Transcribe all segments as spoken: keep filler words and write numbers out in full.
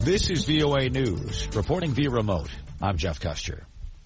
This is V O A News. Reporting via remote, I'm Jeff Custer.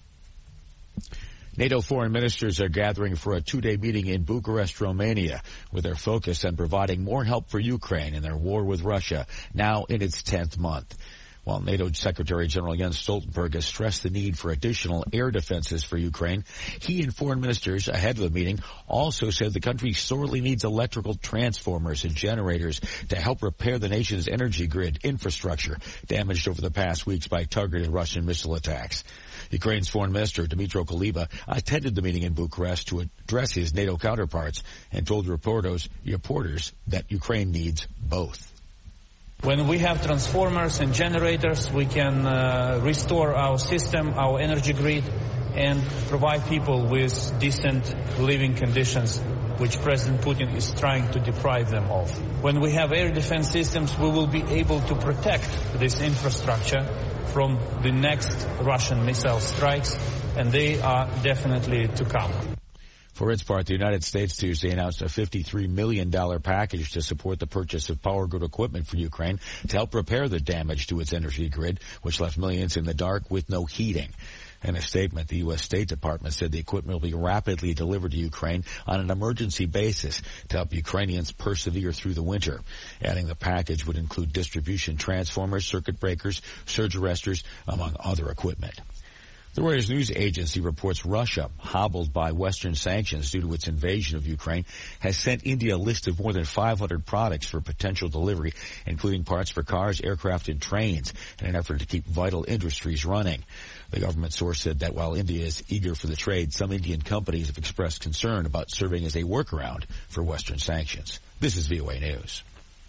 NATO foreign ministers are gathering for a two-day meeting in Bucharest, Romania, with their focus on providing more help for Ukraine in their war with Russia, now in its tenth month. While NATO Secretary General Jens Stoltenberg has stressed the need for additional air defenses for Ukraine, he and foreign ministers ahead of the meeting also said the country sorely needs electrical transformers and generators to help repair the nation's energy grid infrastructure damaged over the past weeks by targeted Russian missile attacks. Ukraine's foreign minister, Dmytro Kuleba, attended the meeting in Bucharest to address his NATO counterparts and told reporters, reporters that Ukraine needs both. When we have transformers and generators, we can uh, restore our system, our energy grid, and provide people with decent living conditions, which President Putin is trying to deprive them of. When we have air defense systems, we will be able to protect this infrastructure from the next Russian missile strikes, and they are definitely to come. For its part, the United States Tuesday announced a fifty-three million dollars package to support the purchase of power grid equipment for Ukraine to help repair the damage to its energy grid, which left millions in the dark with no heating. In a statement, the U S State Department said the equipment will be rapidly delivered to Ukraine on an emergency basis to help Ukrainians persevere through the winter. Adding the package would include distribution transformers, circuit breakers, surge arresters, among other equipment. The Reuters news agency reports Russia, hobbled by Western sanctions due to its invasion of Ukraine, has sent India a list of more than five hundred products for potential delivery, including parts for cars, aircraft, and trains, in an effort to keep vital industries running. The government source said that while India is eager for the trade, some Indian companies have expressed concern about serving as a workaround for Western sanctions. This is V O A News.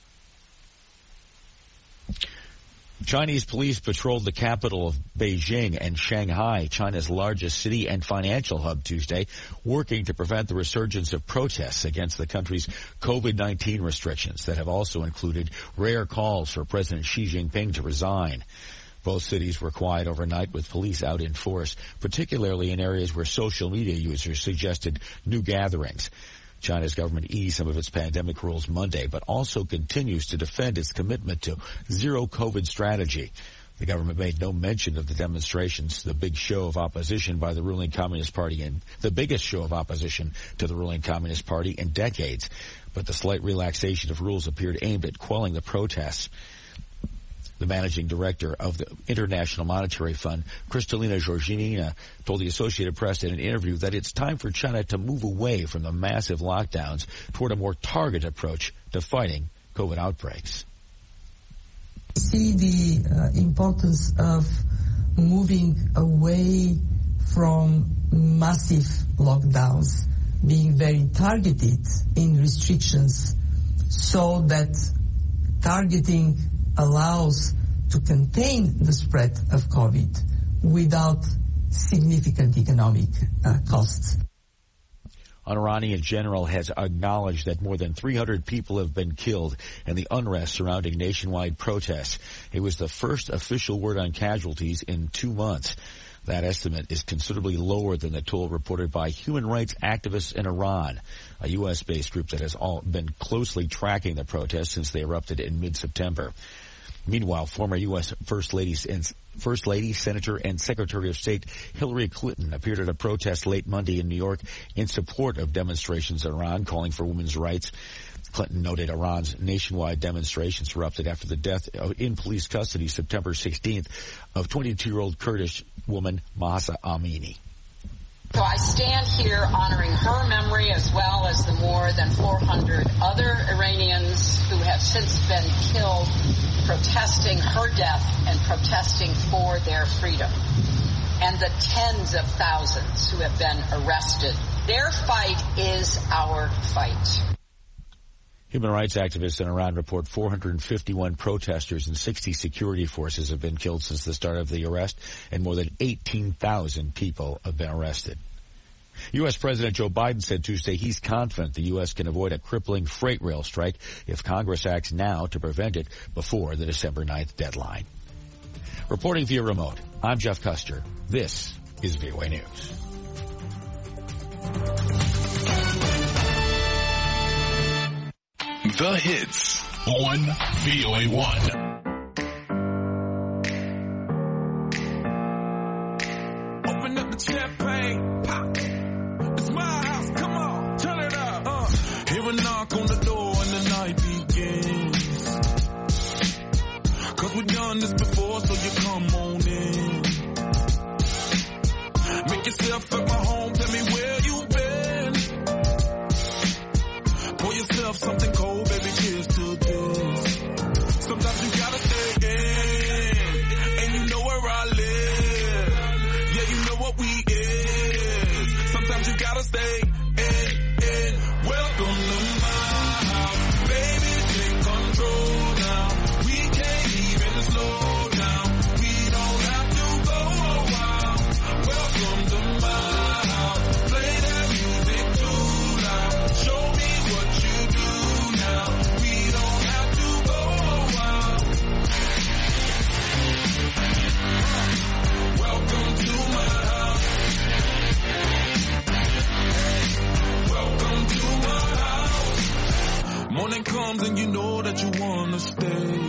Chinese police patrolled the capital of Beijing and Shanghai, China's largest city and financial hub, Tuesday, working to prevent the resurgence of protests against the country's COVID nineteen restrictions that have also included rare calls for President Xi Jinping to resign. Both cities were quiet overnight with police out in force, particularly in areas where social media users suggested new gatherings. China's government eased some of its pandemic rules Monday, but also continues to defend its commitment to zero COVID strategy. The government made no mention of the demonstrations, the big show of opposition by the ruling Communist Party and the biggest show of opposition to the ruling Communist Party in decades. But the slight relaxation of rules appeared aimed at quelling the protests. The managing director of the International Monetary Fund, Kristalina Georgina, told the Associated Press in an interview that it's time for China to move away from the massive lockdowns toward a more targeted approach to fighting COVID outbreaks. See the uh, importance of moving away from massive lockdowns, being very targeted in restrictions so that targeting allows to contain the spread of COVID without significant economic uh, costs. An Iranian general has acknowledged that more than three hundred people have been killed in the unrest surrounding nationwide protests. It was the first official word on casualties in two months. That estimate is considerably lower than the toll reported by human rights activists in Iran, a U S-based group that has all been closely tracking the protests since they erupted in mid-September. Meanwhile, former U S First Lady, First Lady, Senator, and Secretary of State Hillary Clinton appeared at a protest late Monday in New York in support of demonstrations in Iran calling for women's rights. Clinton noted Iran's nationwide demonstrations erupted after the death in police custody September sixteenth of twenty-two-year-old Kurdish woman Mahsa Amini. So I stand here honoring her memory as well as the more than four hundred other Iranians who have since been killed protesting her death and protesting for their freedom, and the tens of thousands who have been arrested. Their fight is our fight. Human rights activists in Iran report four hundred fifty-one protesters and sixty security forces have been killed since the start of the arrest, and more than eighteen thousand people have been arrested. U S President Joe Biden said Tuesday he's confident the U S can avoid a crippling freight rail strike if Congress acts now to prevent it before the December ninth deadline. Reporting via remote, I'm Jeff Custer. This is V O A News. The hits on V O A one. the champagne. Pop. It's my house, come on, turn it up. Uh. Hear a knock on the door and the night begins. Cause we've done this before, so you come on in. Make yourself at my home, tell me where you've been. Pour yourself something cold, baby, cheers to this. Sometimes you gotta stay in, and you know where I live. Yeah, you know what we is. Sometimes you gotta stay in, in. Welcome to my house, baby, take control now. We can't even slow down. We don't have to go a while. Welcome to my house, play that music too loud. Show me what you do now. We don't have to go a while. Welcome to my house. Welcome to my house. Morning comes and you know that you wanna stay.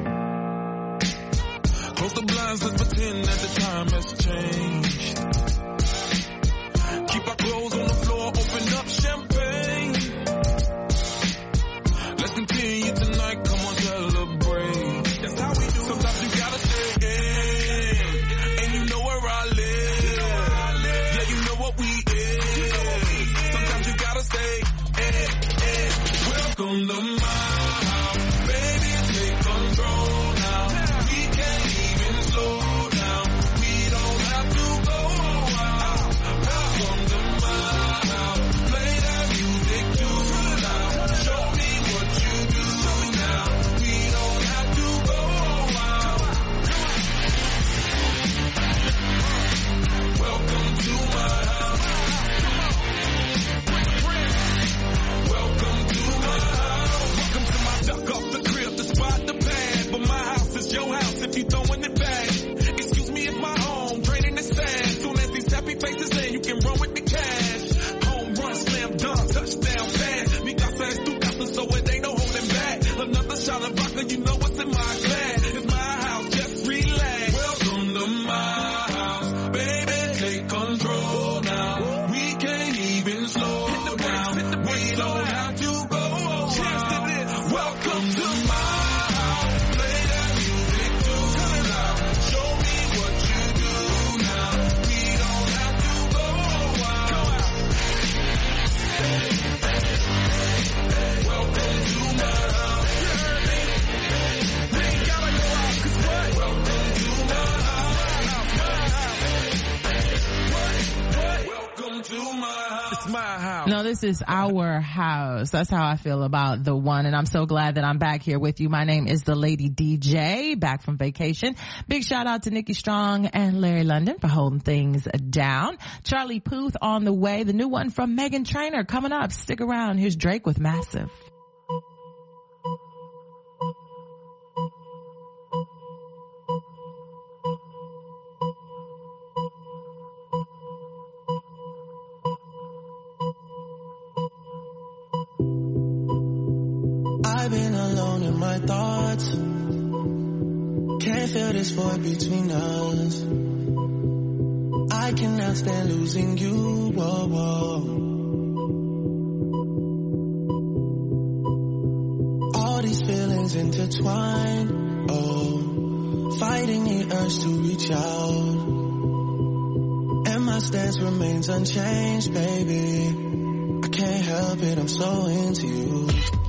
Close the blinds, let's pretend that the time has changed. Keep our clothes on the floor, open up champagne. Let's continue tonight, come on, celebrate. That's how we do. Sometimes you gotta stay in, and you know where I live. Yeah, you know what we is. Sometimes you gotta stay in, in. Welcome to my house, baby, take control now. We can't even slow down. We don't have to go a while. Welcome to my house, play that music too loud. Show me what you do now. We don't have to go a while. Welcome to my house. Welcome to my house. Welcome to my duck off the crib, the spot, the pad. But my house is your house if you throwing it back. Excuse me, it's my home, draining the sand. Soon as these happy faces in, you can run with the cash. Home run, slam dunk, touchdown pass. Mi casa es tu casa, so it ain't no holding back. Another shot of vodka, you know what's in my glass. It's my house, just relax. Welcome to my house, baby, take control now. We can't even slow down. We don't have to go a while. Welcome to my house, play that music too loud. Show me what you do now. We don't have to go a while. Welcome to my house. We ain't gotta go out, 'cause what? Welcome to my house. Welcome to my house. It's my house. No, this is our house. That's how I feel about the one. And I'm so glad that I'm back here with you. My name is the Lady D J, back from vacation. Big shout out to Nikki Strong and Larry London for holding things down. Charlie Puth on the way. The new one from Meghan Trainor coming up. Stick around. Here's Drake with Massive. I've been alone in my thoughts. Can't feel this void between us. I cannot stand losing you. Whoa, whoa. All these feelings intertwined. Oh, fighting the urge to reach out. And my stance remains unchanged, baby. I can't help it, I'm so into you.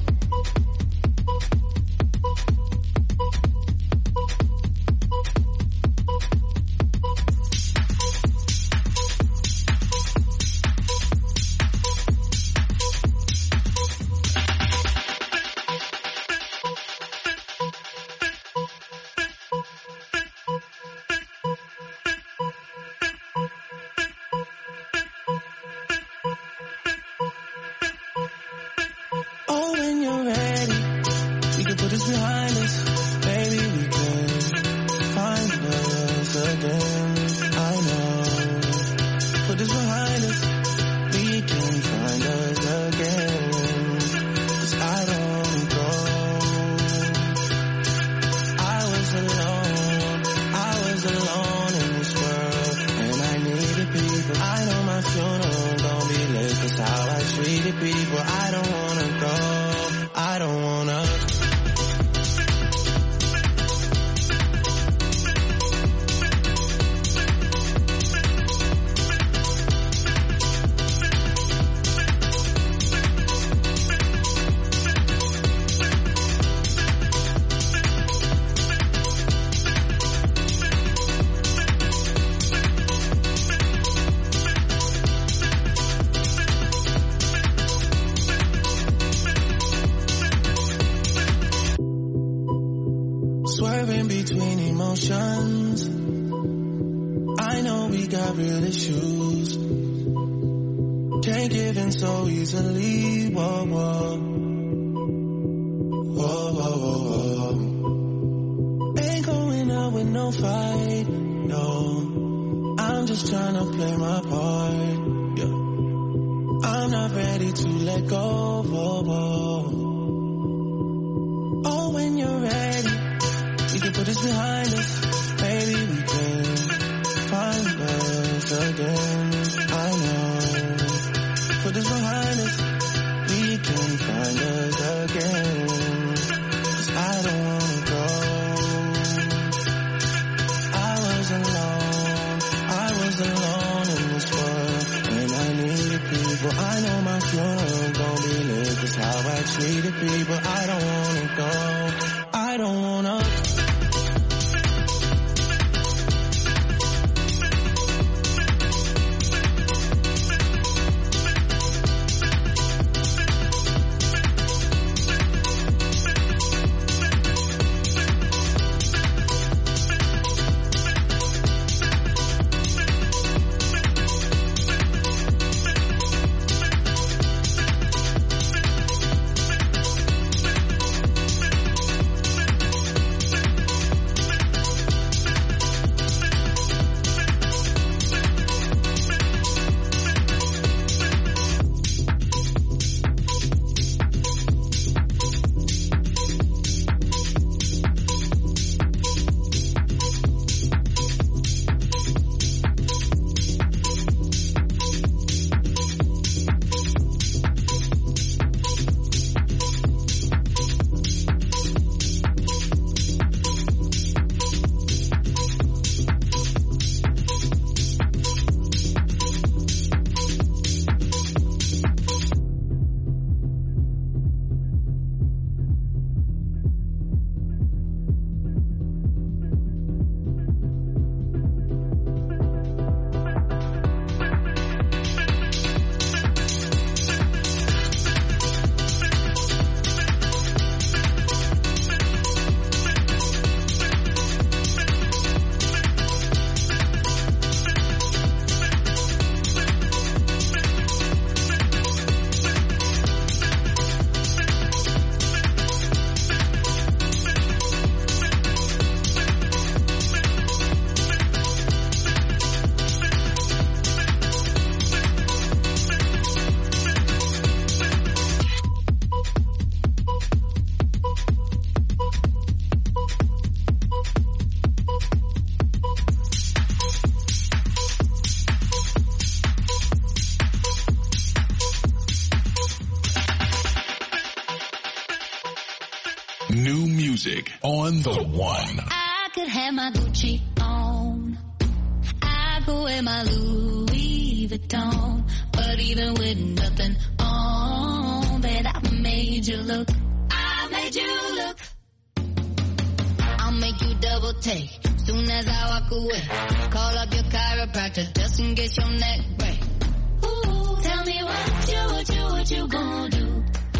Oh, when you're ready, we can put this behind us. Baby, we can find us again. I know. Put this behind us. We can find us again. 'Cause I don't go. I was alone. I was alone in this world. And I needed peace. emotions. I know we got real issues. Can't give in so easily. Whoa, whoa. Whoa, whoa, whoa, whoa. Ain't going out with no fight, no. I'm just trying to play my part, yeah. I'm not ready to let go, whoa, whoa. Oh, when you're ready, we can put this behind us. Maybe we can find us again. I know. Put this behind us. We can find us again. 'Cause I don't wanna go. I was alone. I was alone in this world. And I needed people. I know my funeral gon' be lit. 'Cause how I treated people. I don't wanna go. I don't wanna. New music on the one. I could have my Gucci on. I could wear my Louis Vuitton. But even with nothing on, bet I made you look. I made you look. I'll make you double take soon as I walk away. Call up your chiropractor just in case your neck break. Ooh, tell me what you, what you, what you gonna do?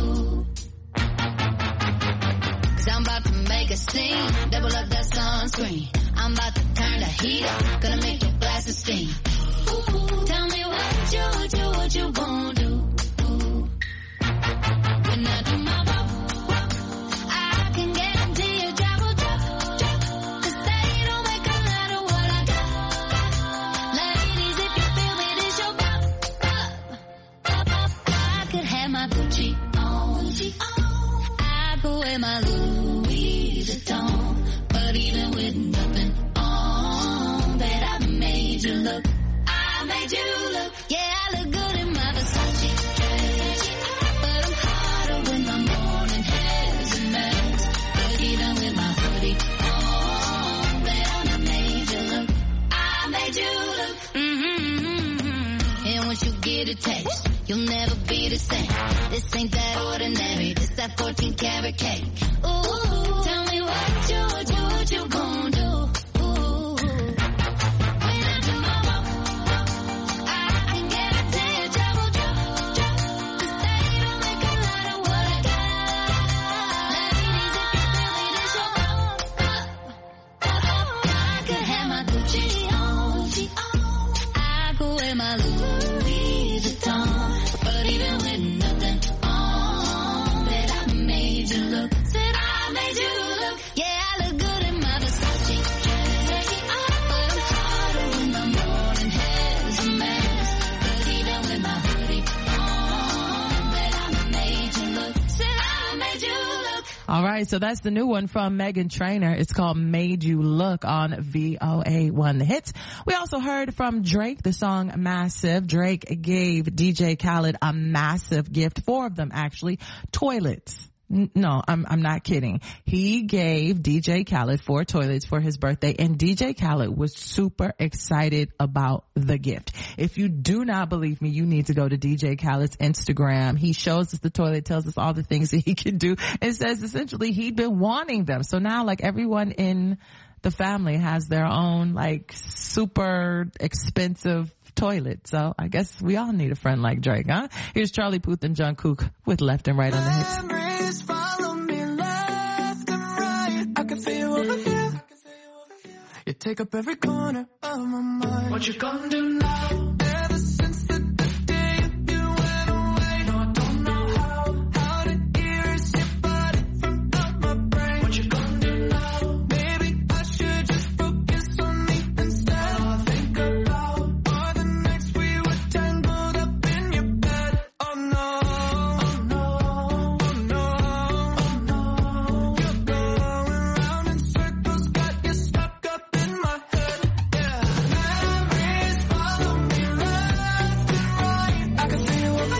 I'm about to make a scene, double up that sunscreen. I'm about to turn the heat up, gonna make your glasses steam. Ooh, tell me what you, what you, what you gonna do? Ooh. When I do my walk, walk, I can guarantee your job will drop, drop. 'Cause they don't make a lot of what I got. Ladies, if you feel me, this your pop, pop, pop, pop. I could have my Gucci on, Gucci on. I could wear my Louis Vuitton, but even with nothing on, bet I made you look. I made you look. Yeah, I look good in my Versace dress, but I'm hotter when my morning hair's a mess. But even with my hoodie on, bet I made you look. I made you look. Mm-hmm. And once you get a taste, you'll never be the same. This ain't that ordinary. This that fourteen karat cake. Ooh, tell me what you, what you, what you gon' do? Ooh, when I do my walk, walk, I can guarantee your job will drop, drop. 'Cause they don't make a lot of what I got. Ladies, if you feel me, this your pop, pop, pop, pop. I All right, so that's the new one from Meghan Trainor. It's called Made You Look on V O A one The Hits. We also heard from Drake, the song Massive. Drake gave D J Khaled a massive gift, four of them actually, toilets. No, I'm, I'm not kidding. He gave D J Khaled four toilets for his birthday, and D J Khaled was super excited about the gift. If you do not believe me, you need to go to D J Khaled's Instagram. He shows us the toilet, tells us all the things that he can do, and says essentially he'd been wanting them. So now, like, everyone in the family has their own, like, super expensive toilet. So I guess we all need a friend like Drake, huh? Here's Charlie Puth and Jungkook with Left and Right on the Hits. Memories follow me left and right. I can feel you over here. You take up every corner of my mind. What you gonna do now? Ever since the, the day you went away, no, I don't know how. How to erase your body from out my brain. What you gonna do now? Maybe I should just focus on me instead. All I think about are the nights we were tangled up in your bed. Oh no, oh no, oh no, oh no. You're going round in circles, got you stuck up in my head. Yeah, memories follow me left and right. I can feel you over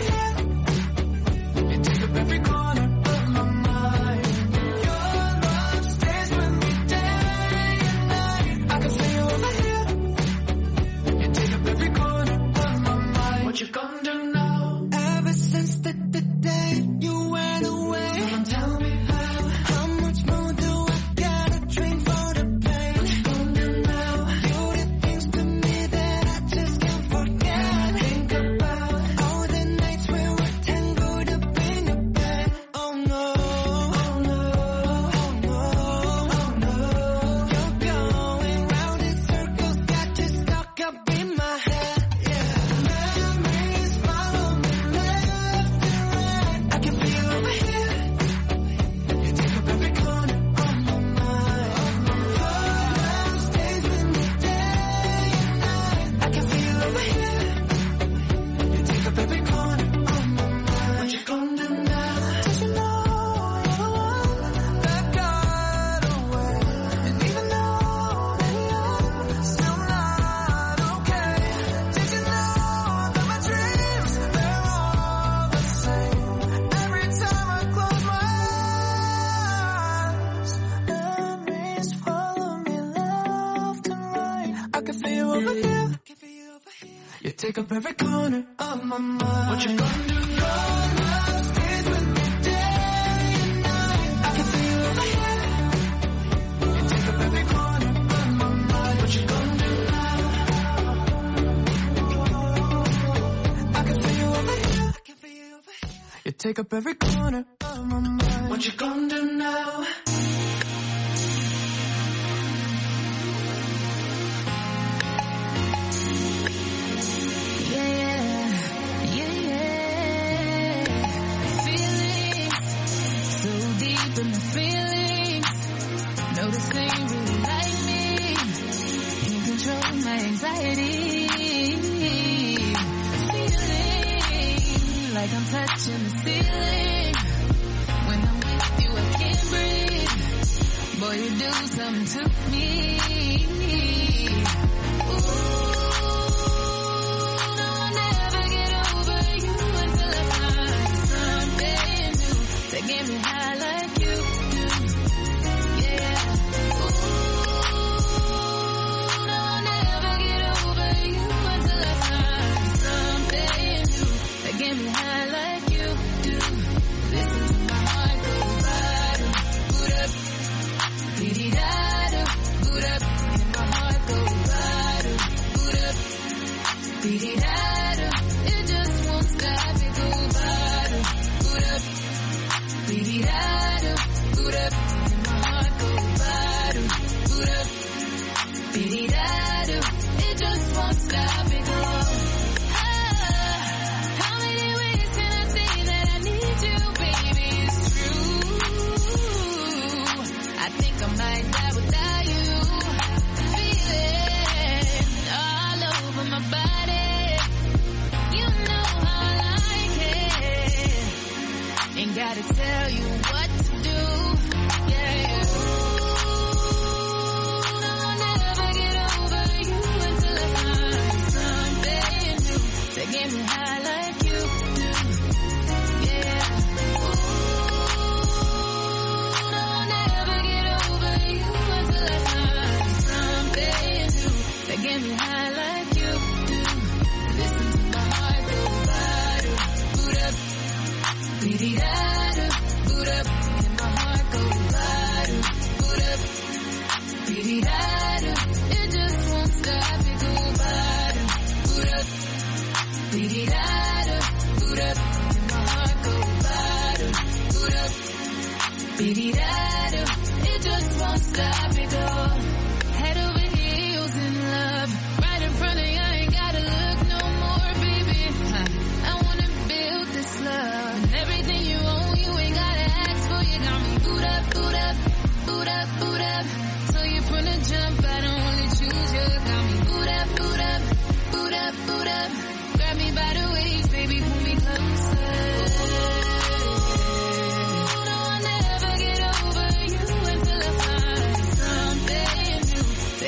here. You take up every corner of my mind. Your love stays with me day and night. I can feel you over here. You take up every corner of my mind. What you gonna do now? Ever since the, the day you went away, someone tell me how. How much more do I gotta drink for the pain? What you gonna do now? You did things to me that I just can't forget. Think about all the nights we were tangled up in your bed. Oh no, oh no, oh no, oh no. You're going round in circles, got you stuck up in my head. Yeah, memories follow me left and right. I can feel you over here. You take up every corner of my mind. Your love stays with me day and night. I can feel you over here. You take up every corner of my mind. What you gonna do now? Did you know you're the one that got away? And even though that you're still not okay, did you know that my dreams, they're all the same? Every time I close my eyes, memories follow me left and right. I can feel you over here. You take up every corner of my mind. What you gonna do? Your love stays with me day and night. I can feel you over here. You take up every corner of my mind. What you gonna do now? I can feel you over here. You take up every corner of my mind. What you gonna do now? Yeah, yeah, yeah. Feelings so deep in the feelings. Noticing really like me. Can't control my anxiety. Feeling like I'm touching the ceiling. When I'm with you, I can't breathe. Boy, you do something to me. Get me high like you do, yeah. Ooh, no, I'll never get over you until I find something new that get me high like you do. Listen to my heart go bada, boot up, dee dee da da, boot up, and my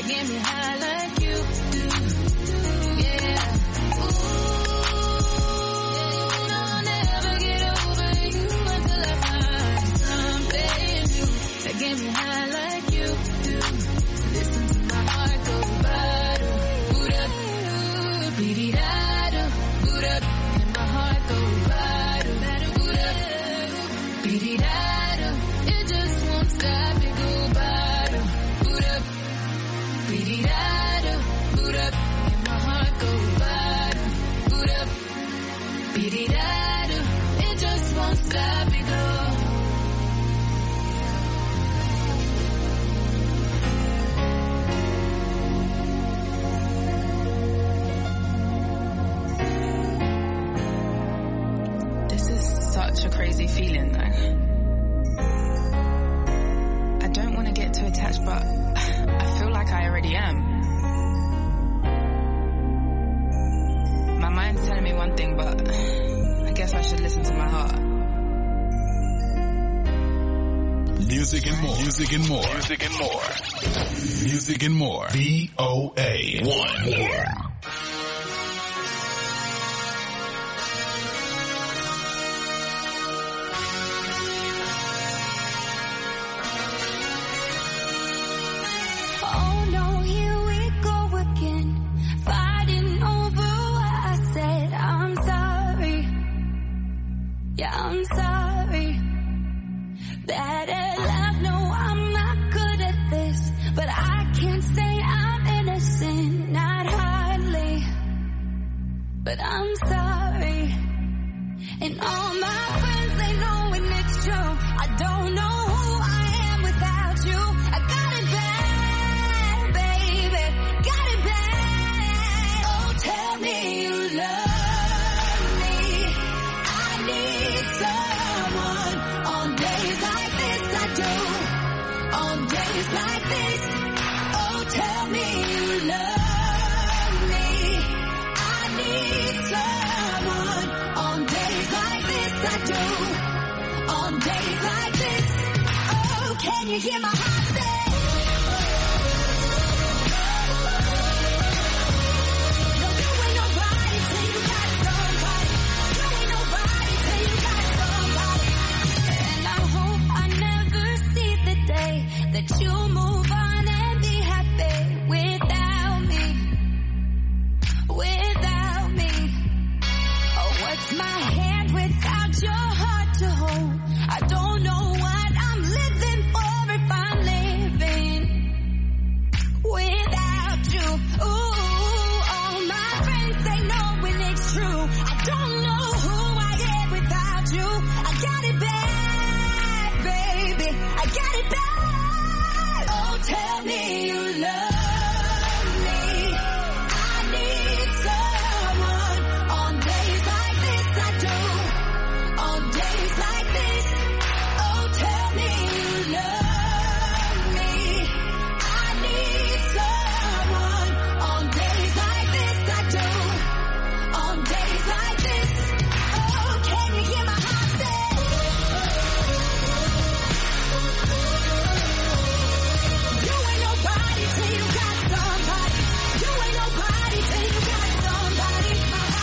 that get me high like you do. Yeah. Ooh, I'll never get over you until I find something new that get me high like you do. Listen to my heart go bada, boot up, beady da, boot up, and my heart go bada, boot up, beady da. It just won't stop, it go bada, boot up, beady da, boot up, and my heart go bada, boot up, beady da. It just won't stop, it go. This is such a crazy feeling though. I don't want to get too attached, but I feel like I already am. My mind's telling me one thing, but I guess I should listen to my heart. Music and more. Music and more. Music and more. Music and more. V O A one. Oh no, here we go again, fighting over what I said. I'm sorry, yeah, I'm sorry. That at love, no, I'm not good at this, but I can't say I'm innocent, not hardly. But I'm sorry, and all my friends, they know when it's true. I don't know who I am without you. I got it bad, baby, got it bad. Oh, tell me you love me. I need someone on days like this. I do. On days like this. Oh, tell me you love me. I need someone on days like this. I do. On days like this. Oh, can you hear my heart say? No, you ain't nobody till you got somebody. You ain't nobody till you got somebody. And I hope I never see the day that you move on and be happy without me. Without me. Oh, what's my hand without your heart to hold? I don't know what I'm living for if I'm living without you. Ooh, all my friends, they know when it's true. I don't know who I am without you. I got it bad, baby. I got it bad. Oh, tell me you love me. I need someone on days like this. I do. On days like this. Oh, tell me you love me. I need someone on days like this. I do. On days like this. Oh, can you hear my heart say? You ain't nobody till you got somebody. You ain't nobody till you got somebody.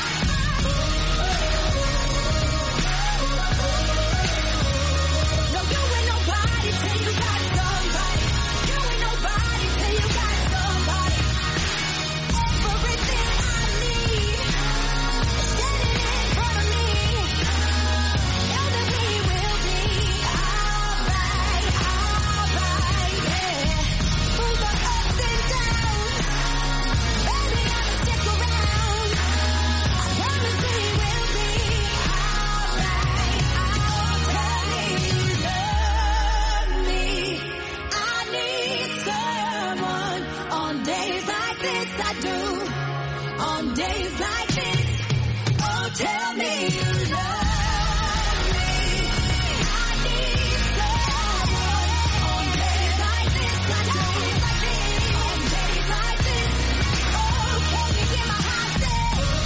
No, you ain't nobody till you got somebody. You ain't nobody till you got somebody. Everything I need, standing in front of me. Know that we will be alright, alright, yeah. Through the ups and downs, baby, I'll stick around. I promise we will be alright. Oh, tell me you love me. I need someone on days like this. I do. On days like this. Oh, tell me you love me. I need someone on days like this. I do. On days like this. Oh, can you hear my heart say?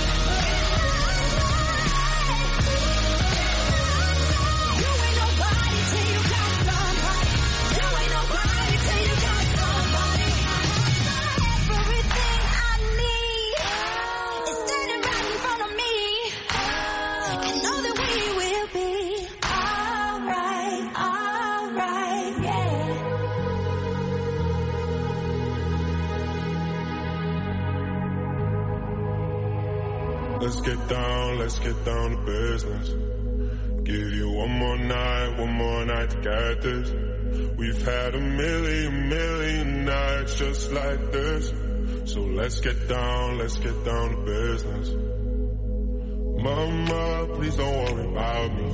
You ain't nobody till you got somebody. You ain't nobody till you got somebody. Let's get down, let's get down to business. Give you one more night, one more night to get this. We've had a million, million nights just like this. So let's get down, let's get down to business. Mama, please don't worry about me.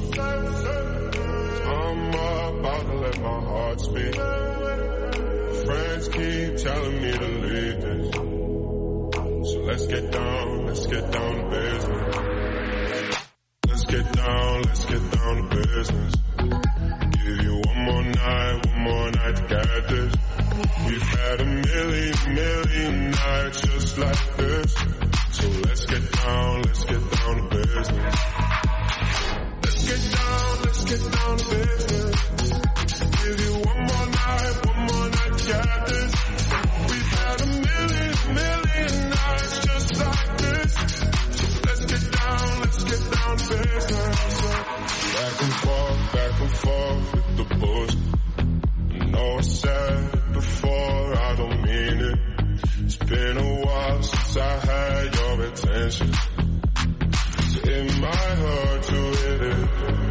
I'm about to let my heart speak. Friends keep telling me to leave this. So let's get down, let's get down to business. Let's get down, let's get down to business. Give you one more night, one more night to get this. We've had a million, million nights just like this. So let's get down, let's get down to business. Let's get down, let's get down to business. Give you one more night, one more night to get this. We've had a million, million nights just like this. So let's get down, let's get down to business. Back and forth, back and forth with the bullshit. I know I said it before, I don't mean it. It's been a while since I had your attention. So it might hurt to hit it.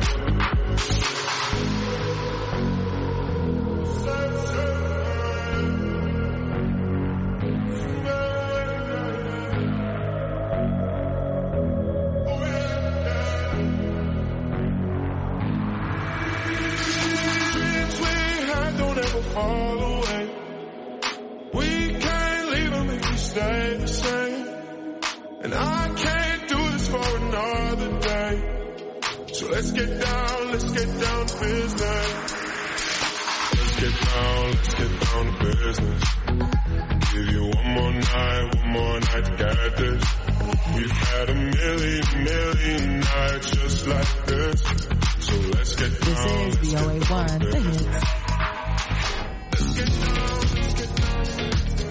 Dreams we had don't ever fall away. We can't leave them if we stay the same. And I can't do this for another day. So let's get down, let's get down to business. Let's get down, let's get down to business. Give you one more night, one more night to get this. We've had a million, million nights just like this. So let's get down, This is V O A one, the hits. let's get down, let's get down.